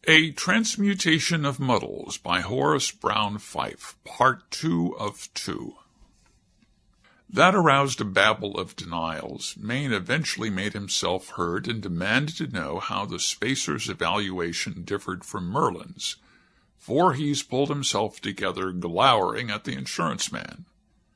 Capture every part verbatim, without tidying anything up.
A Transmutation of Muddles by Horace Brown Fife, Part Two of Two. That aroused a babel of denials. Maine eventually made himself heard and demanded to know how the Spacer's evaluation differed from Merlin's. Voorhees pulled himself together, glowering at the insurance man.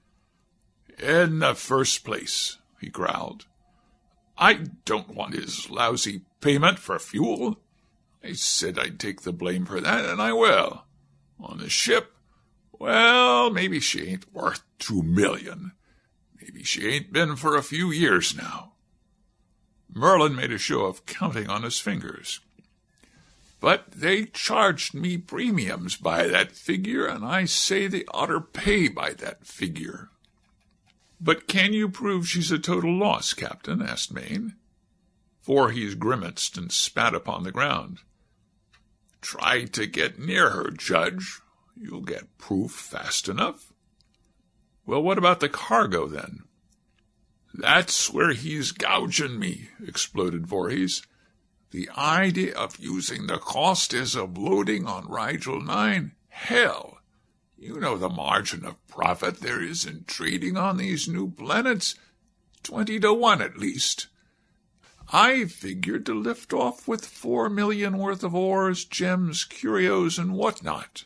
"In the first place," he growled, "I don't want his lousy payment for fuel. I said I'd take the blame for that, and I will. On the ship, well, maybe she ain't worth two million. Maybe she ain't been for a few years now." Merlin made a show of counting on his fingers. "But they charged me premiums by that figure, and I say they oughter pay by that figure." "But can you prove she's a total loss, Captain?" asked Maine. Voorhees grimaced and spat upon the ground. "Try to get near her, Judge. You'll get proof fast enough." "Well, what about the cargo, then?" "That's where he's gouging me," exploded Voorhees. "The idea of using the cost as of loading on Rigel nine? Hell! You know the margin of profit there is in trading on these new planets. Twenty to one at least. I figured to lift off with four million worth of ores, gems, curios, and whatnot."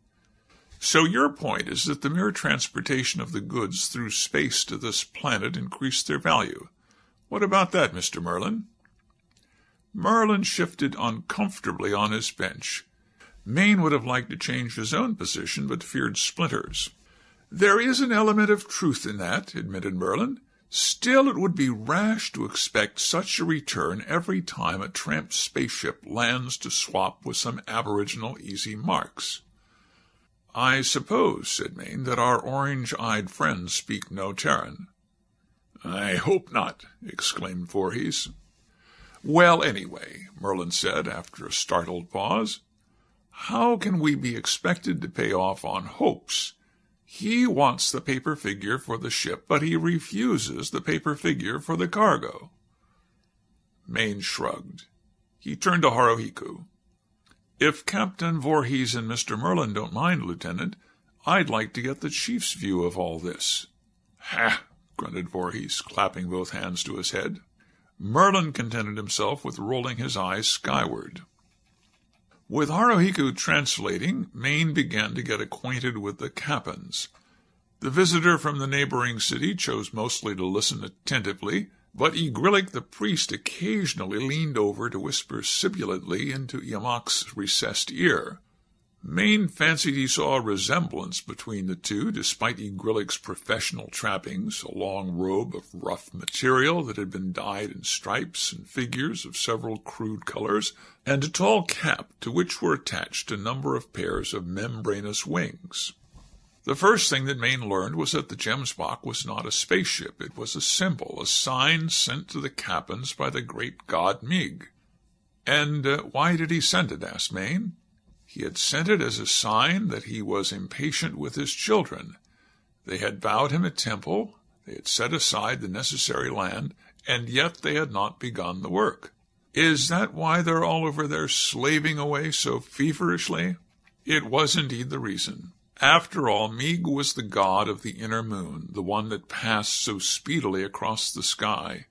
"So your point is that the mere transportation of the goods through space to this planet increased their value. What about that, Mister Merlin?" Merlin shifted uncomfortably on his bench. Maine would have liked to change his own position, but feared splinters. "There is an element of truth in that," admitted Merlin. "Still, it would be rash to expect such a return every time a tramp spaceship lands to swap with some aboriginal easy marks." "I suppose," said Maine, "that our orange-eyed friends speak no Terran." "I hope not," exclaimed Voorhees. "Well, anyway," Merlin said after a startled pause, "how can we be expected to pay off on hopes? He wants the paper figure for the ship, but he refuses the paper figure for the cargo." Maine shrugged. He turned to Haruhiku. "If Captain Voorhees and Mister Merlin don't mind, Lieutenant, I'd like to get the chief's view of all this." "Ha!" grunted Voorhees, clapping both hands to his head. Merlin contented himself with rolling his eyes skyward. With Haruhiku translating, Maine began to get acquainted with the Kappans. The visitor from the neighboring city chose mostly to listen attentively, but Igrillik the priest occasionally leaned over to whisper sibilantly into Yamak's recessed ear. Maine fancied he saw a resemblance between the two, despite Igrillik's professional trappings, a long robe of rough material that had been dyed in stripes and figures of several crude colors, and a tall cap to which were attached a number of pairs of membranous wings. The first thing that Maine learned was that the Gemsbok was not a spaceship. It was a symbol, a sign sent to the Kappans by the great god Mig. "And uh, why did he send it?" asked Maine. He had sent it as a sign that he was impatient with his children. They had vowed him a temple, they had set aside the necessary land, and yet they had not begun the work. "Is that why they're all over there slaving away so feverishly?" It was indeed the reason. After all, Mig was the god of the inner moon, the one that passed so speedily across the sky.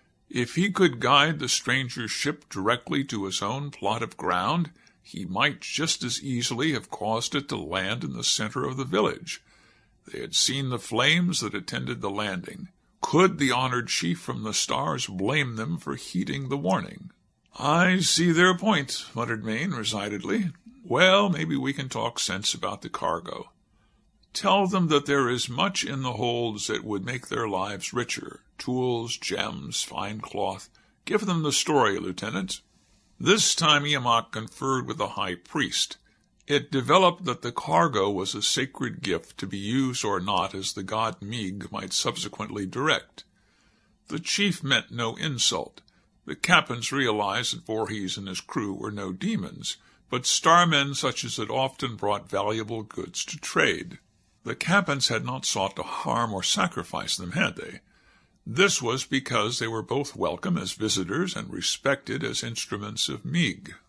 If he could guide the stranger's ship directly to his own plot of ground, he might just as easily have caused it to land in the center of the village. They had seen the flames that attended the landing. Could the honored chief from the stars blame them for heeding the warning? "I see their point," muttered Maine resignedly. "Well, maybe we can talk sense about the cargo. Tell them that there is much in the holds that would make their lives richer. Tools, gems, fine cloth. Give them the story, Lieutenant." This time Yamak conferred with the high priest. It developed that the cargo was a sacred gift to be used or not as the god Mig might subsequently direct. The chief meant no insult. The Kappans realized that Voorhees and his crew were no demons, but starmen such as had often brought valuable goods to trade. The Kappans had not sought to harm or sacrifice them, had they? This was because they were both welcome as visitors and respected as instruments of Mig.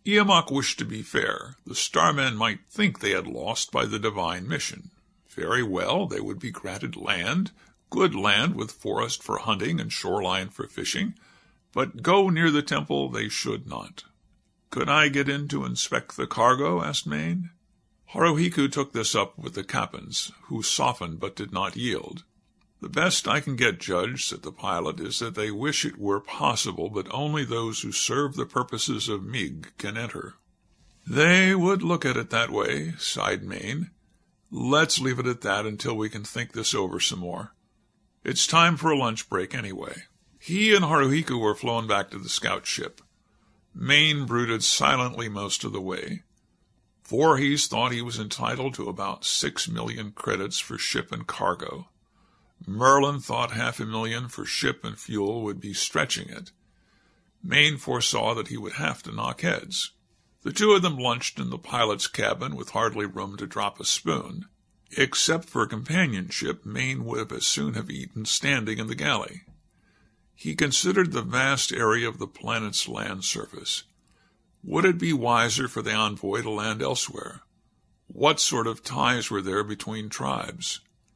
Iamok wished to be fair. The starmen might think they had lost by the divine mission. Very well, they would be granted land, good land with forest for hunting and shoreline for fishing, but go near the temple they should not. "Could I get in to inspect the cargo?" asked Mayne. Haruhiku took this up with the Kappans, who softened but did not yield. "The best I can get, Judge," said the pilot, "is that they wish it were possible, but only those who serve the purposes of Mig can enter." "They would look at it that way," sighed Mayne. "Let's leave it at that until we can think this over some more. It's time for a lunch break anyway." He and Haruhiku were flown back to the scout ship. Mayne brooded silently most of the way. Voorhees thought he was entitled to about six million credits for ship and cargo. Merlin thought half a million for ship and fuel would be stretching it. Mayne foresaw that he would have to knock heads. The two of them lunched in the pilot's cabin with hardly room to drop a spoon. Except for companionship, Mayne would have as soon have eaten standing in the galley. He considered the vast area of the planet's land surface. Would it be wiser for the envoy to land elsewhere? What sort of ties were there between tribes?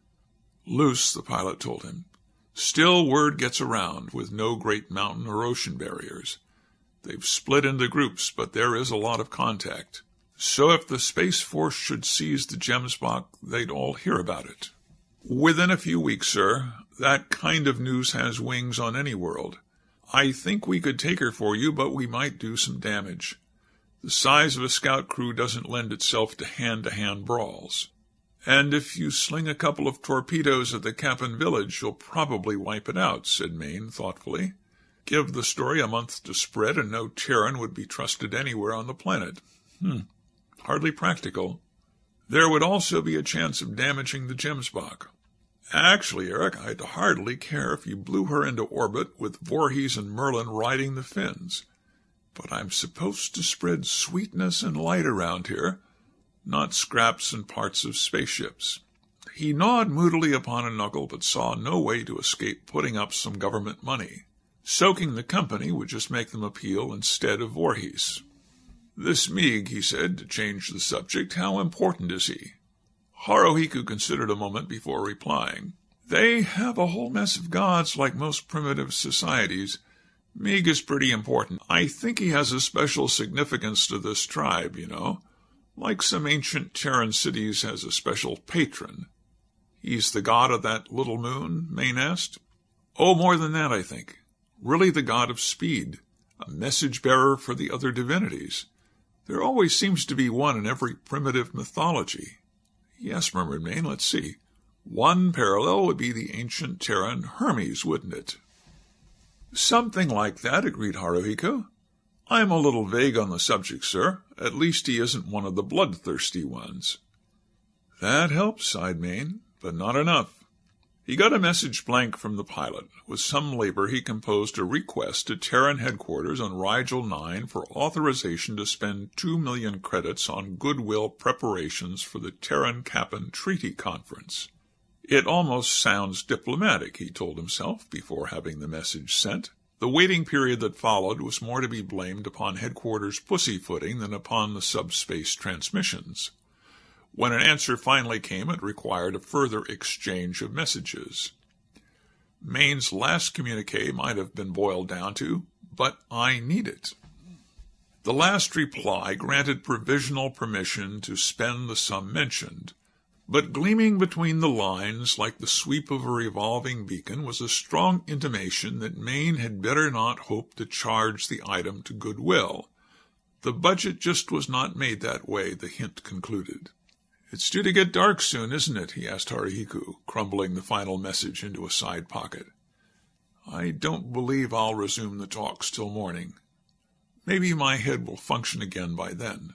Loose, the pilot told him. Still, word gets around, with no great mountain or ocean barriers. They've split into groups, but there is a lot of contact. So if the Space Force should seize the Gemsbok, they'd all hear about it. Within a few weeks, sir. That kind of news has wings on any world. I think we could take her for you, but we might do some damage. The size of a scout crew doesn't lend itself to hand-to-hand brawls. And if you sling a couple of torpedoes at the Kappan village, you'll probably wipe it out, said Mayne thoughtfully. Give the story a month to spread, and no Terran would be trusted anywhere on the planet. Hmm, hardly practical. There would also be a chance of damaging the Gemsbok. Actually, Eric, I'd hardly care if you blew her into orbit with Voorhees and Merlin riding the fins. But I'm supposed to spread sweetness and light around here, not scraps and parts of spaceships. He gnawed moodily upon a knuckle, but saw no way to escape putting up some government money. Soaking the company would just make them appeal instead of Voorhees. This Mig, he said, to change the subject, how important is he? Haruhiku considered a moment before replying. They have a whole mess of gods like most primitive societies. Mig is pretty important. I think he has a special significance to this tribe, you know. Like some ancient Terran cities has a special patron. He's the god of that little moon, Mayne asked. Oh, more than that, I think. Really the god of speed, a message-bearer for the other divinities. There always seems to be one in every primitive mythology. Yes, murmured Mayne, let's see. One parallel would be the ancient Terran Hermes, wouldn't it? Something like that, agreed Haruhiku. I'm a little vague on the subject, sir. At least he isn't one of the bloodthirsty ones. That helps, sighed Mayne, but not enough. He got a message blank from the pilot. With some labor he composed a request to Terran headquarters on Rigel nine for authorization to spend two million credits on goodwill preparations for the Terran-Kappan Treaty Conference. It almost sounds diplomatic, he told himself before having the message sent. The waiting period that followed was more to be blamed upon headquarters' pussyfooting than upon the subspace transmissions. When an answer finally came, it required a further exchange of messages. Mayne's last communique might have been boiled down to, but I need it. The last reply granted provisional permission to spend the sum mentioned, but gleaming between the lines like the sweep of a revolving beacon was a strong intimation that Mayne had better not hope to charge the item to goodwill. The budget just was not made that way, the hint concluded. It's due to get dark soon, isn't it? He asked Haruhiku, crumbling the final message into a side pocket. I don't believe I'll resume the talks till morning. Maybe my head will function again by then.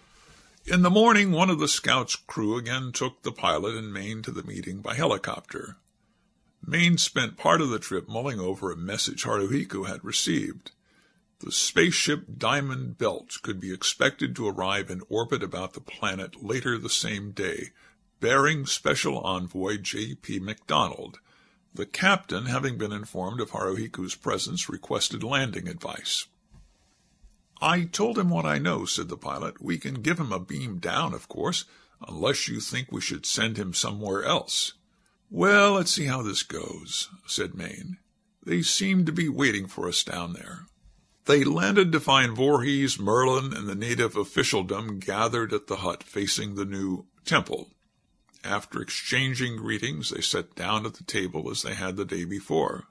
In the morning, one of the scout's crew again took the pilot and Mayne to the meeting by helicopter. Mayne spent part of the trip mulling over a message Haruhiku had received. The spaceship Diamond Belt could be expected to arrive in orbit about the planet later the same day, bearing Special Envoy J P MacDonald. The captain, having been informed of Haruhiku's presence, requested landing advice. "I told him what I know," said the pilot. "We can give him a beam down, of course, unless you think we should send him somewhere else." "Well, let's see how this goes," said Maine. "They seem to be waiting for us down there." They landed to find Voorhees, Merlin, and the native officialdom gathered at the hut facing the new temple. After exchanging greetings, they sat down at the table as they had the day before.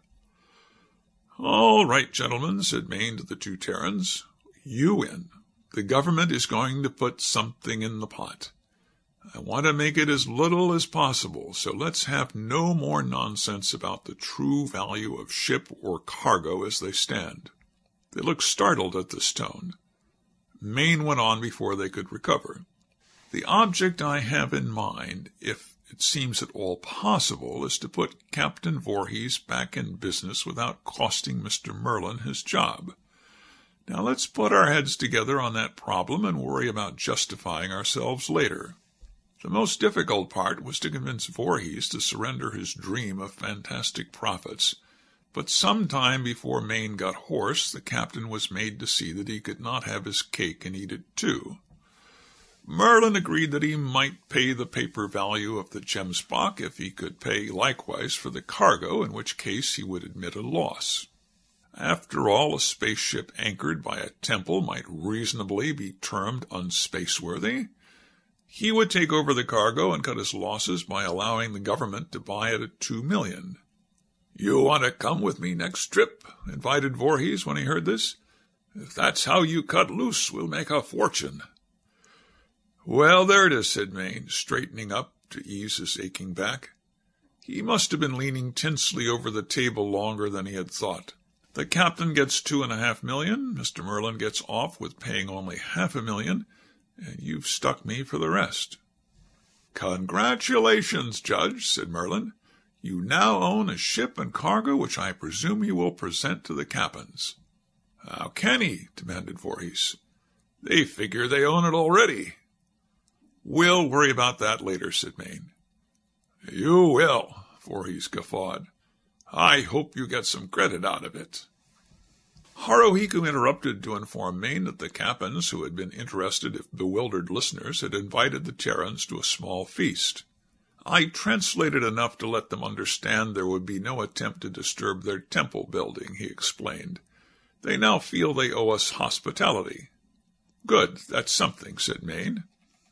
"All right, gentlemen," said Maine to the two Terrans. "You win. The government is going to put something in the pot. I want to make it as little as possible, so let's have no more nonsense about the true value of ship or cargo as they stand." They looked startled at this tone. Maine went on before they could recover. "The object I have in mind, if it seems at all possible, is to put Captain Voorhees back in business without costing Mister Merlin his job. Now let's put our heads together on that problem and worry about justifying ourselves later." The most difficult part was to convince Voorhees to surrender his dream of fantastic profits, but some time before Maine got hoarse, the captain was made to see that he could not have his cake and eat it too. Merlin agreed that he might pay the paper value of the Gemsbok if he could pay likewise for the cargo, in which case he would admit a loss. After all, a spaceship anchored by a temple might reasonably be termed unspaceworthy. He would take over the cargo and cut his losses by allowing the government to buy it at two million. "You want to come with me next trip?" invited Voorhees when he heard this. "If that's how you cut loose, we'll make a fortune." "Well, there it is," said Maine, straightening up to ease his aching back. He must have been leaning tensely over the table longer than he had thought. "The captain gets two and a half million, Mister Merlin gets off with paying only half a million, and you've stuck me for the rest." "Congratulations, Judge," said Merlin. "You now own a ship and cargo which I presume you will present to the Capins." "How can he?" demanded Voorhees. "They figure they own it already." "We'll worry about that later," said Maine. "You will," Voorhees guffawed. "I hope you get some credit out of it." Haruhiku interrupted to inform Maine that the Capins, who had been interested if bewildered listeners, had invited the Terrans to a small feast. "I translated enough to let them understand there would be no attempt to disturb their temple building," he explained. "They now feel they owe us hospitality." "Good, that's something," said Maine.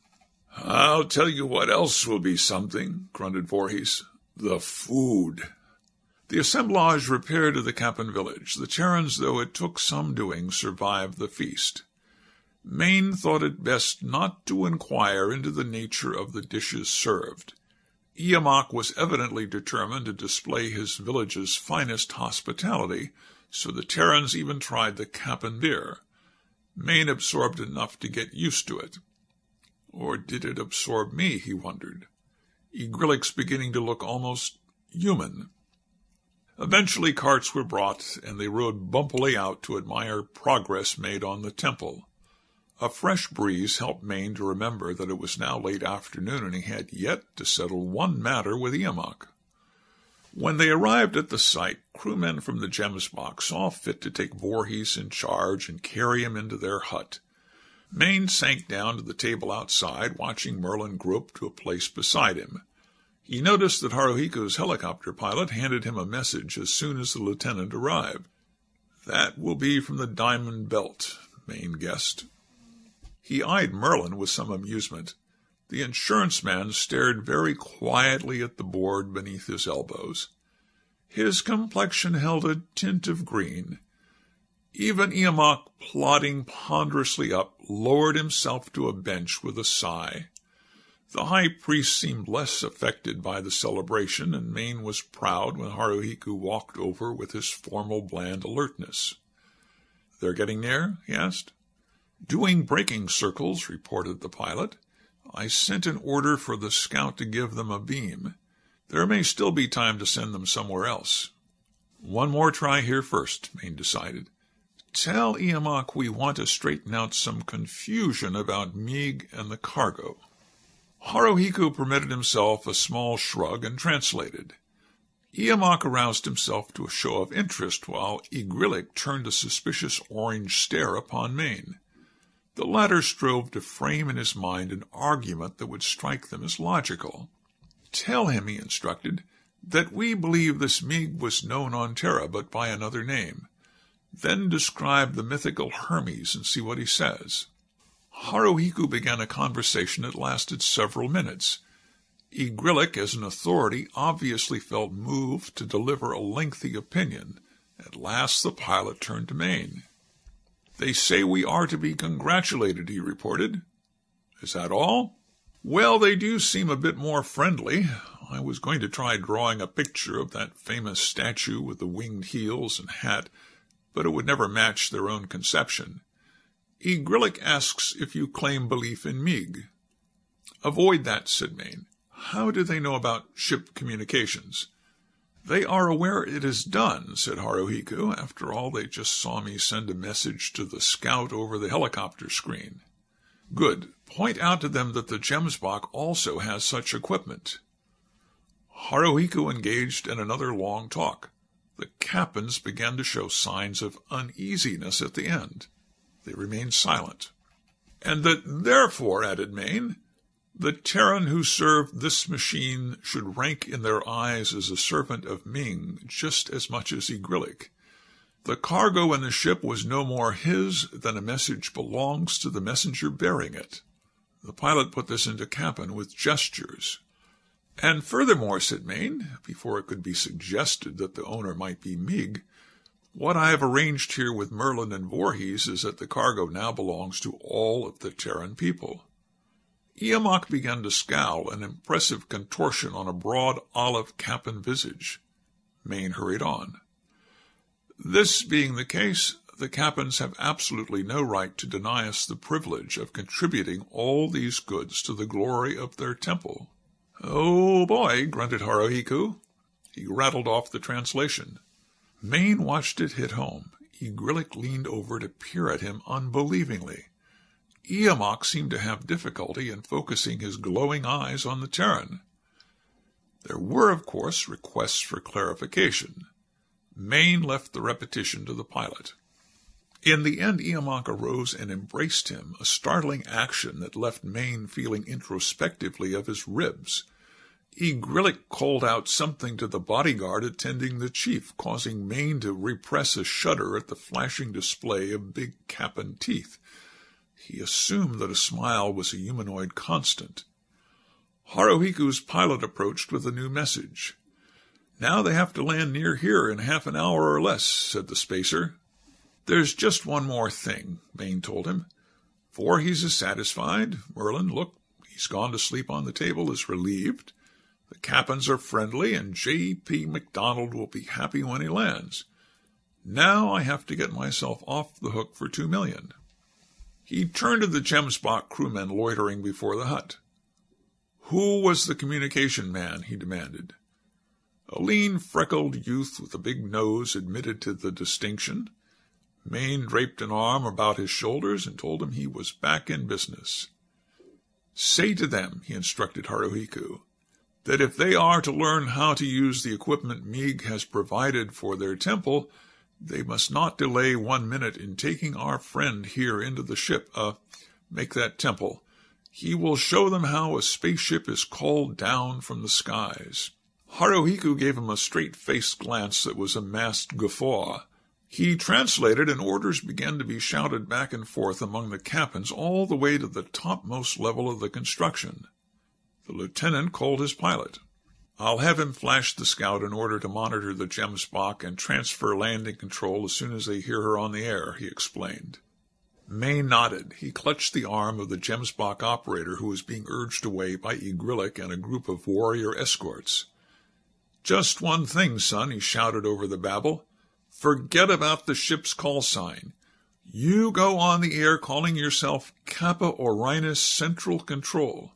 "I'll tell you what else will be something," grunted Voorhees. "The food." The assemblage repaired to the Capin village. The Terrans, though it took some doing, survived the feast. Maine thought it best not to inquire into the nature of the dishes served. Iamak was evidently determined to display his village's finest hospitality, so the Terrans even tried the Capin beer. Maine absorbed enough to get used to it. Or did it absorb me, he wondered. Igrillik's beginning to look almost human. Eventually carts were brought, and they rode bumpily out to admire progress made on the temple. A fresh breeze helped Maine to remember that it was now late afternoon, and he had yet to settle one matter with Iamak. When they arrived at the site, crewmen from the Gemsbok saw fit to take Voorhees in charge and carry him into their hut. Maine sank down to the table outside, watching Merlin grope to a place beside him. He noticed that Haruhiku's helicopter pilot handed him a message as soon as the lieutenant arrived. "That will be from the Diamond Belt," Maine guessed. He eyed Merlin with some amusement. The insurance man stared very quietly at the board beneath his elbows. His complexion held a tint of green. Even Iamak, plodding ponderously up, lowered himself to a bench with a sigh. The high priest seemed less affected by the celebration, and Maine was proud when Haruhiku walked over with his formal bland alertness. "They're getting near?" he asked. "Doing braking circles," reported the pilot. "I sent an order for the scout to give them a beam. There may still be time to send them somewhere else." "One more try here first," Maine decided. "Tell Iamak we want to straighten out some confusion about Meeg and the cargo." Haruhiku permitted himself a small shrug and translated. Iamok aroused himself to a show of interest, while Igrillik turned a suspicious orange stare upon Maine. The latter strove to frame in his mind an argument that would strike them as logical. "Tell him," he instructed, "that we believe this Meeg was known on Terra, but by another name. Then describe the mythical Hermes and see what he says." Haruhiku began a conversation that lasted several minutes. Igrillik, as an authority, obviously felt moved to deliver a lengthy opinion. At last the pilot turned to Maine. "They say we are to be congratulated," he reported. "Is that all?" "Well, they do seem a bit more friendly. I was going to try drawing a picture of that famous statue with the winged heels and hat, but it would never match their own conception. Igrillik asks if you claim belief in Meeg." "Avoid that," said Maine. "How do they know about ship communications?" "They are aware it is done," said Haruhiku. "After all, they just saw me send a message to the scout over the helicopter screen." "Good. Point out to them that the Gemsbok also has such equipment." Haruhiku engaged in another long talk. The Kappans began to show signs of uneasiness at the end. They remained silent. "And that therefore," added Maine, "the Terran who served this machine should rank in their eyes as a servant of Ming just as much as Igrillik. The cargo in the ship was no more his than a message belongs to the messenger bearing it." The pilot put this into Kappan with gestures. "And furthermore," said Maine, before it could be suggested that the owner might be Meeg, "what I have arranged here with Merlin and Voorhees is that the cargo now belongs to all of the Terran people." Iamok began to scowl, an impressive contortion on a broad olive Kappan visage. Maine hurried on. "This being the case, the Kappans have absolutely no right to deny us the privilege of contributing all these goods to the glory of their temple." "Oh, boy," grunted Haruhiku. He rattled off the translation. Maine watched it hit home. Igrillik leaned over to peer at him unbelievingly. Iamok seemed to have difficulty in focusing his glowing eyes on the Terran. There were, of course, requests for clarification. Maine left the repetition to the pilot. In the end, Iamok arose and embraced him, a startling action that left Maine feeling introspectively of his ribs. Igrillik called out something to the bodyguard attending the chief, causing Maine to repress a shudder at the flashing display of big Kappan teeth. He assumed that a smile was a humanoid constant. Haruhiku's pilot approached with a new message. "Now they have to land near here in half an hour or less," said the spacer. "There's just one more thing," Maine told him. "Voorhees is satisfied. Merlin, look, he's gone to sleep on the table, is relieved. The Kappans are friendly, and J P MacDonald will be happy when he lands. Now I have to get myself off the hook for two million." He turned to the Gemsbok crewmen loitering before the hut. "Who was the communication man?" he demanded. A lean, freckled youth with a big nose admitted to the distinction. Maine draped an arm about his shoulders and told him he was back in business. "Say to them," he instructed Haruhiku, "that if they are to learn how to use the equipment Meeg has provided for their temple, they must not delay one minute in taking our friend here into the ship, uh, make that temple. He will show them how a spaceship is called down from the skies." Haruhiku gave him a straight-faced glance that was a masked guffaw. He translated, and orders began to be shouted back and forth among the Kappans all the way to the topmost level of the construction. The lieutenant called his pilot. "I'll have him flash the scout in order to monitor the Gemsbok and transfer landing control as soon as they hear her on the air," he explained. Maine nodded. He clutched the arm of the Gemsbok operator who was being urged away by Igrillik and a group of warrior escorts. "Just one thing, son," he shouted over the babble. "Forget about the ship's call sign. You go on the air calling yourself Kappa Orionis Central Control."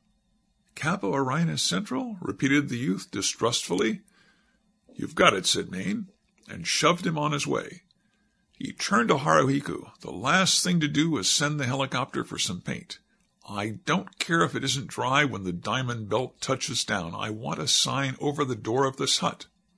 "Kappa Orionis Central?" repeated the youth distrustfully. "You've got it," said Maine, and shoved him on his way. He turned to Haruhiku. "The last thing to do is send the helicopter for some paint. I don't care if it isn't dry when the diamond belt touches down. I want a sign over the door of this hut."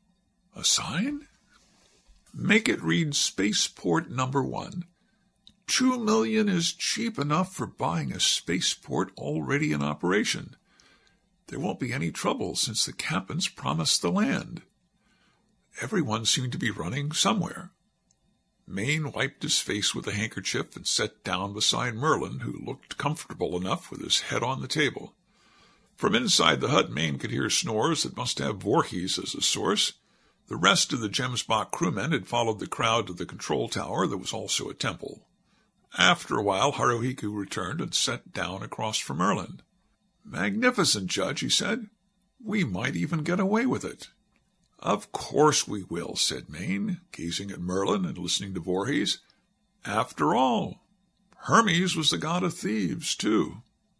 A sign? Make it read Spaceport Number One. Two million is cheap enough for buying a spaceport already in operation. There won't be any trouble since the Kappans promised the land. Everyone seemed to be running somewhere. Mayne wiped his face with a handkerchief and sat down beside Merlin, who looked comfortable enough with his head on the table. From inside the hut, Mayne could hear snores that must have Voorhees as a source. The rest of the Gemsbok crewmen had followed the crowd to the control tower that was also a temple. After a while, Haruhiku returned and sat down across from Merlin. "Magnificent, Judge," he said. "We might even get away with it." "Of course we will," said Mayne, gazing at Merlin and listening to Voorhees. "After all, Hermes was the god of thieves, too."